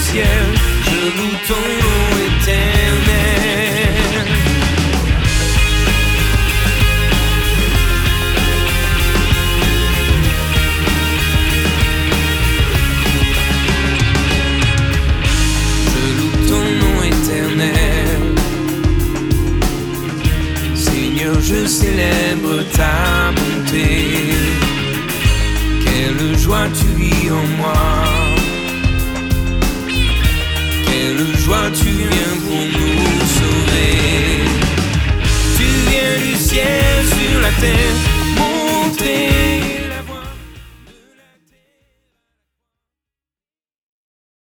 ciel, je loue ton nom éternel. Je loue ton nom éternel. Seigneur, je célèbre ta bonté. Quelle joie tu vis en moi. Quelle joie tu viens pour